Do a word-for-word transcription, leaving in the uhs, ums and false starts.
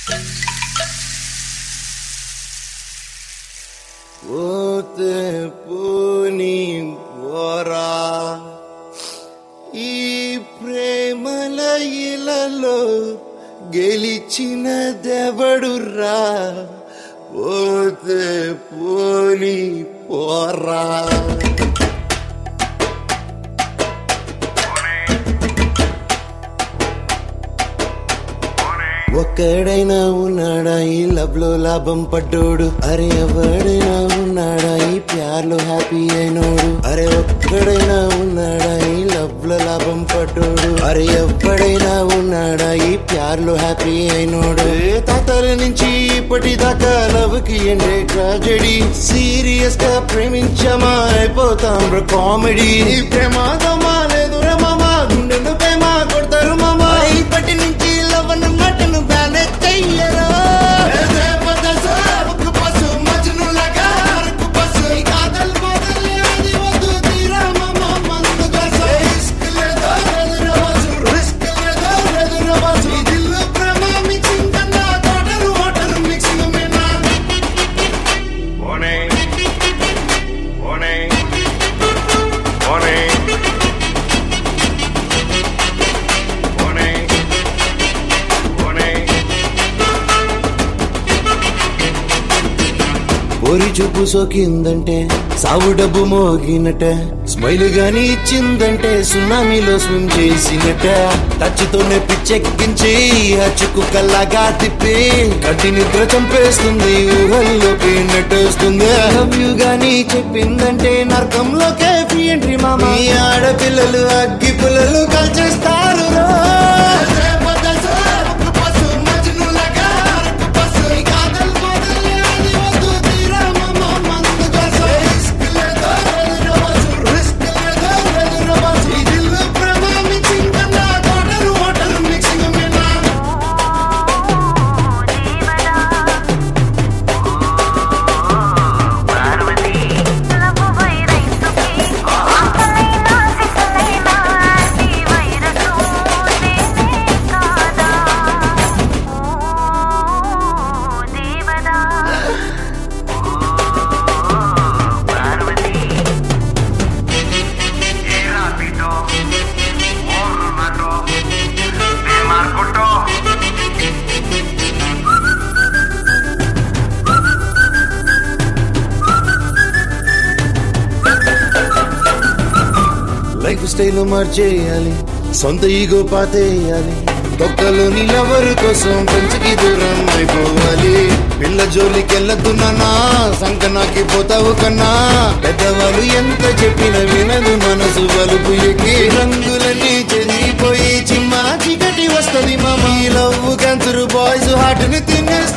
పోతే పోని పోరా ఈ ప్రేమల ఇలలో గెలిచిన దెవడురా పోతే పోని పోరా ఒక్కడైనా ఉన్నాడా ఈ లవ్ లో లాభం పడ్డోడు అరే ఎవడైనా ఉన్నాడా ఈ ప్యార్ లో హ్యాపీ అయినోడు అరే ఒక్కడైనా ఉన్నాడా ఈ లవ్ లో లాభం పడ్డోడు అరే ఎవడైనా ఉన్నాడా ఈ ప్యార్ లో హ్యాపీ అయినోడు తాతల నుంచి ఇప్పటిదాకా లవ్ కి ఎండే ట్రాజెడీ సీరియస్ గా ప్రేమించమా అయిపోతాం బ్రో కామెడీ ప్రమాదమా లేదు రే మామా గుండెలు ప్రేమ కొడతారు మామా ఇప్పటి నుంచి లవ్ అన్న మాటను బ్యానే చెయ్యరా ఓరి చూపు సోకిందంటే సావు డబ్బు మోగినట స్మైల్ గాని ఇచ్చిందంటే సునామీలో స్విమ్ చేసినట టచ్తోనే పిచ్చెక్కించి హచ్చుకు కల్లాగా తిప్పి కట్టి నిద్ర చంపేస్తుంది ఊహల్లోకి నెట్టేస్తుంది లవ్ యు గాని చెప్పిందంటే నరకంలోకే ఫ్రీ ఎంట్రీ మామ ఈ ఆడపిల్లలు అగ్గి పుల్లలు కాల్చేస్తారు లైఫ్ స్టైల్ మార్చేయాలి సొంత ఈగో పాతేయాలి తొక్కలోని లవరు కోసం పెంచికి దూరం అయిపోవాలి పిల్ల జోలికెళ్ళద్దు నాన్నా సంకనాకి పోతావు కన్నా పెద్దవాళ్ళు ఎంత చెప్పిన వినదు మనసు వలుపు ఎక్కి రంగులన్నీ చెదిరిపోయి చిమ్మా చీకటి వస్తుంది మామ ఈ లవ్ క్యాన్సర్ బాయ్స్ హార్ట్ ని తినే